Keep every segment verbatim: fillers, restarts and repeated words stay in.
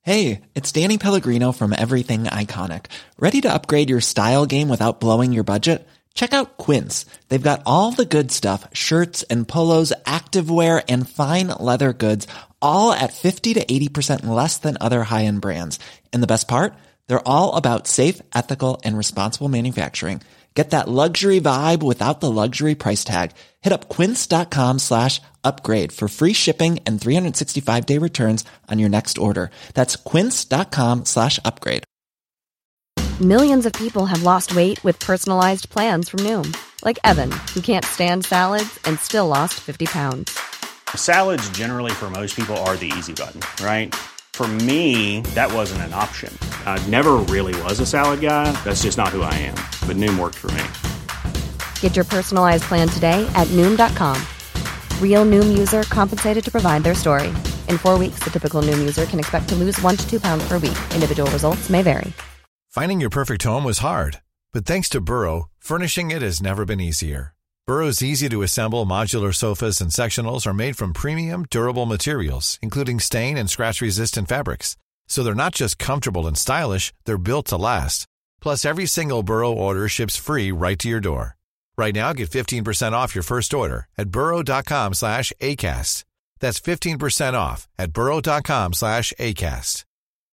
Hey, it's Danny Pellegrino from Everything Iconic. Ready to upgrade your style game without blowing your budget? Check out Quince. They've got all the good stuff, shirts and polos, activewear, and fine leather goods, all at fifty to eighty percent less than other high-end brands. And the best part? They're all about safe, ethical, and responsible manufacturing. Get that luxury vibe without the luxury price tag. Hit up quince.com slash upgrade for free shipping and three sixty-five day returns on your next order. That's quince.com slash upgrade. Millions of people have lost weight with personalized plans from Noom. Like Evan, who can't stand salads and still lost fifty pounds. Salads generally for most people are the easy button, right? For me, that wasn't an option. I never really was a salad guy. That's just not who I am. But Noom worked for me. Get your personalized plan today at Noom dot com. Real Noom user compensated to provide their story. In four weeks, the typical Noom user can expect to lose one to two pounds per week. Individual results may vary. Finding your perfect home was hard, but thanks to Burrow, furnishing it has never been easier. Burrow's easy-to-assemble modular sofas and sectionals are made from premium, durable materials, including stain and scratch-resistant fabrics. So they're not just comfortable and stylish, they're built to last. Plus, every single Burrow order ships free right to your door. Right now, get fifteen percent off your first order at burrow.com slash ACAST. That's fifteen percent off at burrow.com slash ACAST.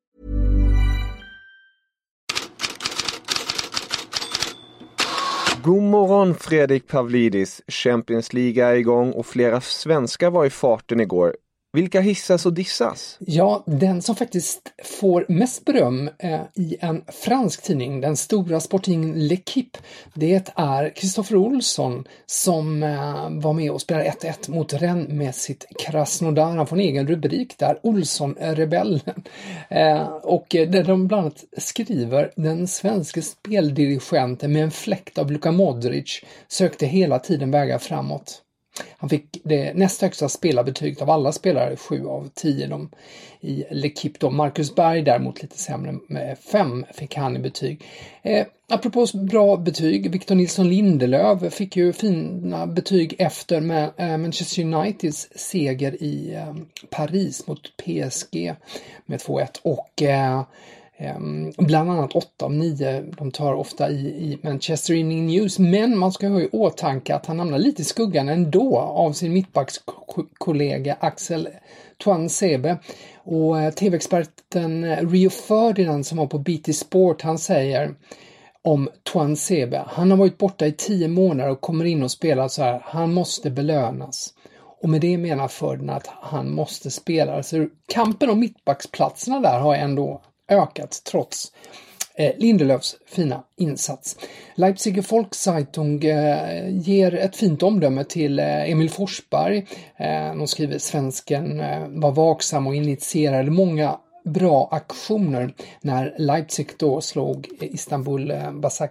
God morgon Fredrik Pavlidis, Champions League är igång och flera svenskar var i farten igår. Vilka hissas och dissas? Ja, den som faktiskt får mest beröm eh, i en fransk tidning, den stora sporttidningen L'Équipe, det är Kristoffer Olsson som eh, var med och spelade ett ett mot Rennes med sitt Krasnodar. Han får en egen rubrik där, Olsson-rebellen. Eh, och där de bland annat skriver, den svenska speldirigenten med en fläkt av Luka Modric sökte hela tiden vägar framåt. Han fick det näst högsta spelarbetyget av alla spelare, sju av tio de i L'Équipe då. Marcus Berg däremot lite sämre, med fem fick han i betyg. Eh, apropå bra betyg, Victor Nilsson Lindelöf fick ju fina betyg efter med, eh, Manchester Uniteds seger i eh, Paris mot P S G med två ett och eh, Um, bland annat åtta av nio, de tar ofta i, i Manchester Evening News, men man ska ha i åtanke att han hamnar lite i skuggan ändå av sin mittbackskollega Axel Tuanzebe. Och uh, tv-experten Rio Ferdinand som var på B T Sport, han säger om Tuanzebe, han har varit borta i tio månader och kommer in och spelar så här, han måste belönas. Och med det menar Ferdinand att han måste spela. Så kampen om mittbacksplatserna där har ändå ökat trots eh, Lindelöfs fina insats. Leipziger Volkszeitung eh, ger ett fint omdöme till eh, Emil Forsberg. Eh, de skriver svensken eh, var vaksam och initierade många bra aktioner när Leipzig då slog Istanbul eh,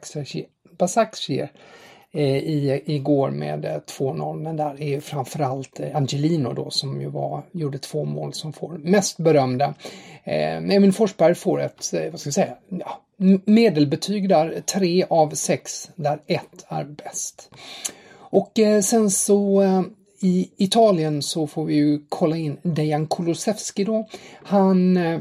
Basaksehir i igår med två noll, men där är framförallt Angelino då som ju var, gjorde två mål som får mest berömda. Eh, Emil Forsberg får ett, vad ska jag säga, ja, medelbetyg där, tre av sex, där ett är bäst. Och eh, sen så eh, i Italien så får vi ju kolla in Dejan Kulusevski då. Han eh,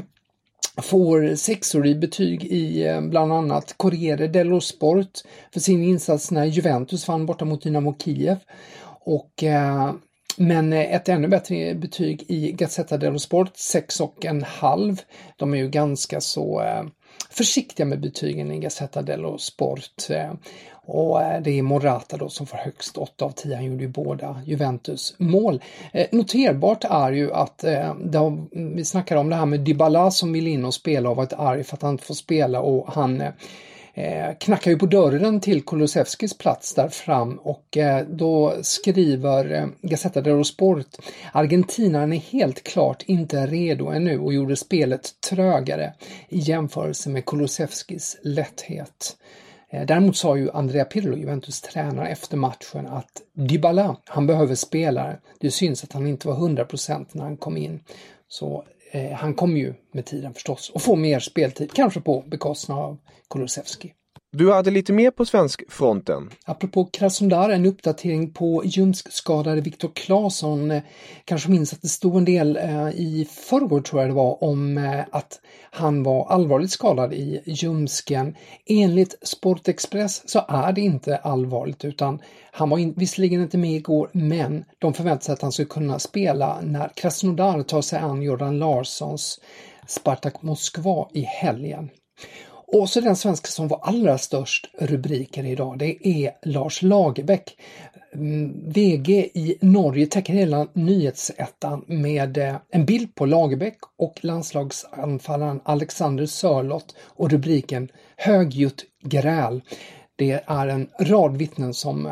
får sexor i betyg i bland annat Corriere dello Sport för sin insats när Juventus vann borta mot Dynamo Kiev. Och, eh, men ett ännu bättre betyg i Gazzetta dello Sport, sex och en halv. De är ju ganska så eh, försiktiga med betygen i Gazzetta dello Sport. Eh, och det är Morata då som får högst åtta av tio. Han gjorde ju båda Juventus mål. Eh, noterbart är ju att eh, har, vi snackar om det här med Dybala som vill in och spela och varit arg för att han inte får spela, och han eh, knackar ju på dörren till Kulusevskis plats där fram, och eh, då skriver eh, Gazzetta dello Sport: Argentinaren är helt klart inte redo ännu och gjorde spelet trögare i jämförelse med Kulusevskis lätthet. Däremot sa ju Andrea Pirlo, Juventus tränare, efter matchen att Dybala, han behöver spelare. Det syns att han inte var hundra procent när han kom in. Så eh, han kommer ju med tiden förstås och få mer speltid, kanske på bekostnad av Kulusevski. Du hade lite mer på svensk fronten. Apropå Krasnodar, en uppdatering på ljumskskadade Viktor Claesson. Kanske minns att det stod en del eh, i förrgår tror jag det var om eh, att han var allvarligt skadad i ljumsken. Enligt Sportexpress så är det inte allvarligt utan han var in, visserligen inte med igår men de förväntar sig att han ska kunna spela när Krasnodar tar sig an Jordan Larssons Spartak Moskva i helgen. Och så den svenska som var allra störst rubriker idag, det är Lars Lagerbäck. V G i Norge täcker hela nyhetsettan med en bild på Lagerbäck och landslagsanfallaren Alexander Sörloth och rubriken Högljutt gräl. Det är en rad vittnen som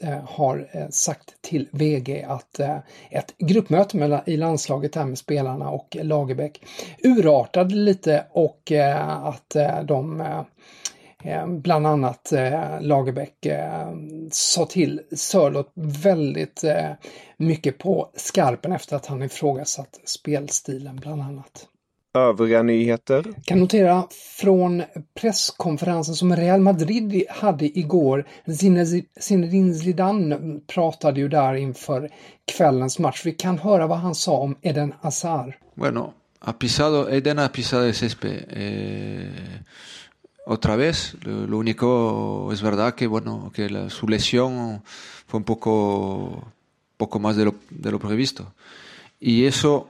har sagt till V G att ett gruppmöte med, i landslaget här med spelarna och Lagerbäck urartade lite och att de bland annat Lagerbäck sa till Sörloth väldigt mycket på skarpen efter att han ifrågasatt spelstilen bland annat. Övriga nyheter. Kan notera från presskonferensen som Real Madrid hade igår. Zinedine Zidane pratade ju där inför kvällens match. Vi kan höra vad han sa om Eden Hazard. Bueno, ha pisado, Eden ha pisado el césped eh, otra vez. Lo, lo único es verdad que bueno que la, su lesión fue un poco poco más de lo de lo previsto. Y eso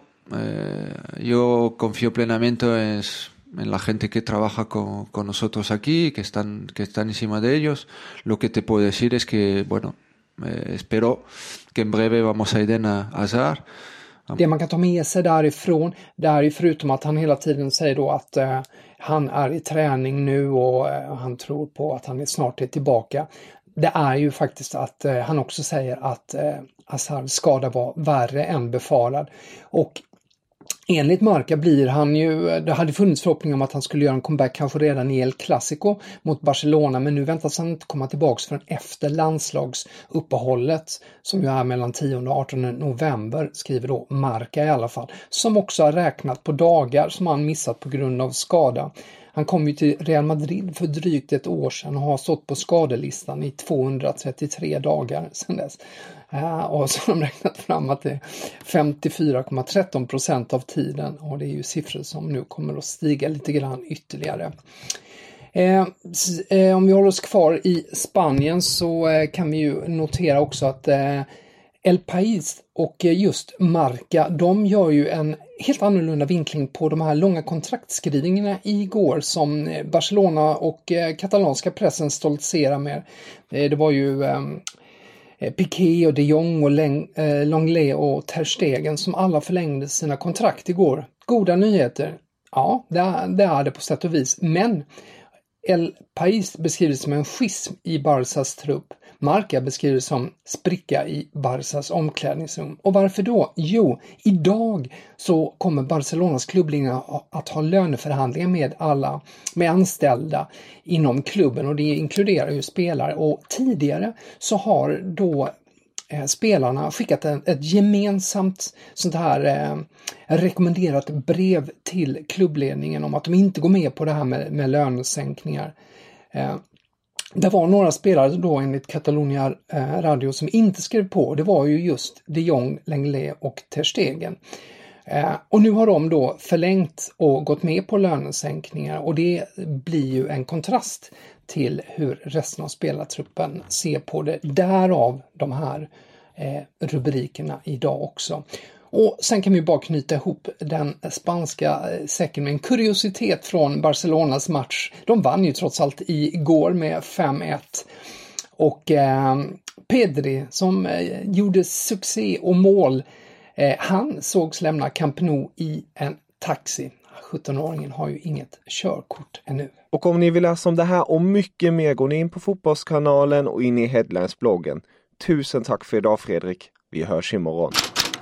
Eh, yo confío plenamente en, en la gente que trabaja con, con nosotros aquí, que están, que están encima de ellos. Lo que te puedo decir es que, bueno, eh, espero que en breve vamos a Eden Hazard. Det man kan ta med sig därifrån, där är förutom att han hela tiden säger då att eh, han är i träning nu och eh, han tror på att han är snart är tillbaka. Det är ju faktiskt att eh, han också säger att eh, Hazards skada var värre än befarad. Och enligt Marca blir han ju, det hade funnits förhoppning om att han skulle göra en comeback kanske redan i El Clasico mot Barcelona, men nu väntas han inte komma tillbaka förrän efter landslagsuppehållet som ju är mellan tionde och artonde november, skriver då Marca i alla fall, som också har räknat på dagar som han missat på grund av skada. Han kom ju till Real Madrid för drygt ett år sedan och har stått på skadelistan i tvåhundratrettiotre dagar sedan dess. Uh, och så har de räknat fram att det är femtiofyra komma tretton procent av tiden och det är ju siffror som nu kommer att stiga lite grann ytterligare. Eh, eh, om vi håller oss kvar i Spanien så eh, kan vi ju notera också att eh, El País och just Marca, de gör ju en helt annorlunda vinkling på de här långa kontraktskrivningarna igår som Barcelona och katalanska pressen stoltserar med. Det var ju eh, Piqué och De Jong och Lenglet och Ter Stegen som alla förlängde sina kontrakt igår. Goda nyheter. Ja, det är, det är det på sätt och vis. Men El País beskrivs som en schism i Barças trupp. Marca beskrivs som spricka i Barças omklädningsrum. Och varför då? Jo, idag så kommer Barcelonas klubblinje att ha löneförhandlingar med alla, med anställda inom klubben och det inkluderar ju spelare. Och tidigare så har då eh, spelarna skickat en, ett gemensamt sånt här eh, rekommenderat brev till klubbledningen om att de inte går med på det här med, med lönesänkningar. Eh, Det var några spelare då enligt Catalonia eh, Radio som inte skrev på. Det var ju just De Jong, Lenglet och Ter Stegen. Eh, och nu har de då förlängt och gått med på lönesänkningar. Och det blir ju en kontrast till hur resten av spelartruppen ser på det. Därav de här eh, rubrikerna idag också. Och sen kan vi bara knyta ihop den spanska säcken med en kuriositet från Barcelonas match. De vann ju trots allt igår med fem ett. Och eh, Pedri som eh, gjorde succé och mål, eh, han sågs lämna Camp Nou i en taxi. sjuttonåringen har ju inget körkort ännu. Och om ni vill läsa om det här och mycket mer går ni in på Fotbollskanalen och in i Headlines-bloggen. Tusen tack för idag Fredrik. Vi hörs imorgon.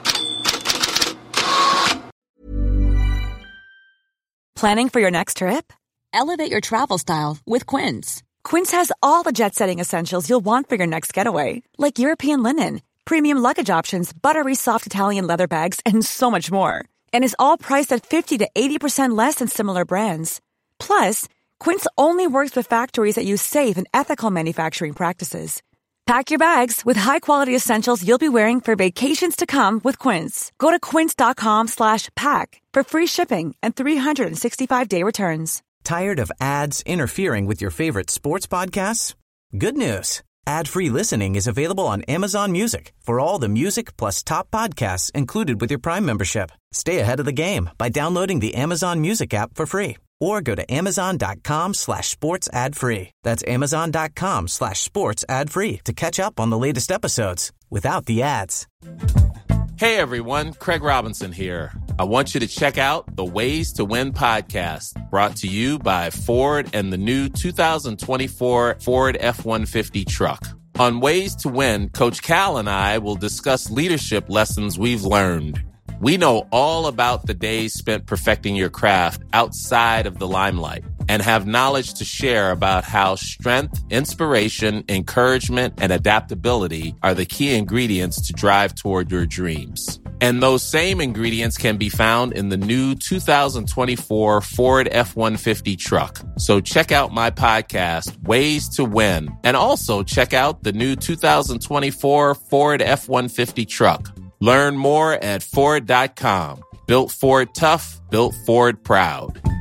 Planning for your next trip? Elevate your travel style with Quince. Quince has all the jet-setting essentials you'll want for your next getaway, like European linen, premium luggage options, buttery soft Italian leather bags, and so much more. And is all priced at fifty to eighty percent less than similar brands. Plus, Quince only works with factories that use safe and ethical manufacturing practices. Pack your bags with high-quality essentials you'll be wearing for vacations to come with Quince. Go to quince.com slash pack for free shipping and three sixty-five day returns. Tired of ads interfering with your favorite sports podcasts? Good news. Ad-free listening is available on Amazon Music for all the music plus top podcasts included with your Prime membership. Stay ahead of the game by downloading the Amazon Music app for free or go to amazon.com slash sports ad free. That's amazon.com slash sports ad free to catch up on the latest episodes without the ads. Hey everyone, Craig Robinson here. I want you to check out the Ways to Win podcast, brought to you by Ford and the new two thousand twenty-four Ford F one fifty truck. On Ways to Win, Coach Cal and I will discuss leadership lessons we've learned. We know all about the days spent perfecting your craft outside of the limelight and have knowledge to share about how strength, inspiration, encouragement, and adaptability are the key ingredients to drive toward your dreams. And those same ingredients can be found in the new two thousand twenty-four Ford F one fifty truck. So check out my podcast, Ways to Win, and also check out the new two thousand twenty-four Ford F one fifty truck. Learn more at Ford dot com. Built Ford tough, built Ford proud.